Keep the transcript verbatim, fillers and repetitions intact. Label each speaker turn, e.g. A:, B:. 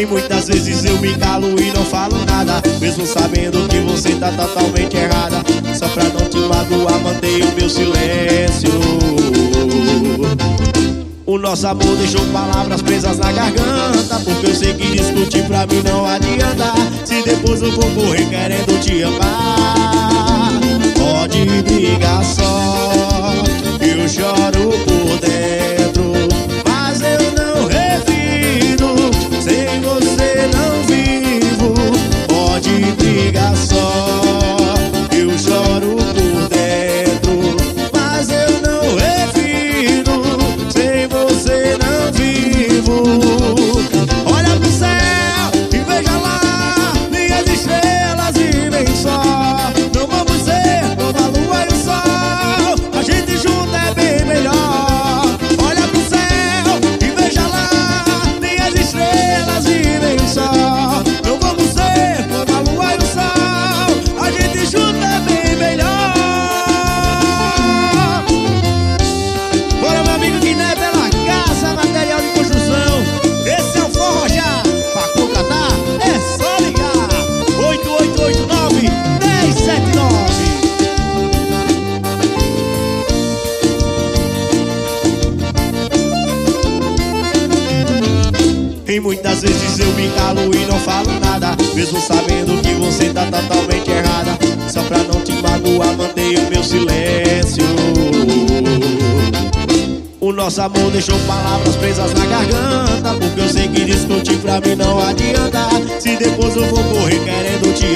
A: E muitas vezes eu me calo e não falo nada, mesmo sabendo que você tá totalmente errada. Só pra não te magoar, mantenho meu silêncio. O nosso amor deixou palavras presas na garganta, porque eu sei que discutir pra mim não adianta. Se depois eu vou morrer querendo te amar, pode brigar só, eu choro por dentro, mas eu não revido, sem você não vivo. Pode brigar só, eu choro por dentro, mas eu não revido, sem você não vivo. Olha pro céu e veja lá, minhas estrelas e vem só. Não vamos ser como a lua e o sol, a gente junto é bem melhor. Olha pro céu e veja lá, minhas estrelas e vem só. Não vamos ser como a lua e o sol, a gente junto é bem melhor. Bora, meu amigo Guiné, pela casa, material de construção. Esse é o Forró Já. Pra contratar é só ligar oito oito oito nove, um zero sete nove. E muitas vezes eu me calo e não falo nada, mesmo sabendo que você tá totalmente errada. Só pra não te magoar, mantenho meu silêncio. O nosso amor deixou palavras presas na garganta, porque eu sei que discutir pra mim não adianta. Se depois eu vou morrer querendo te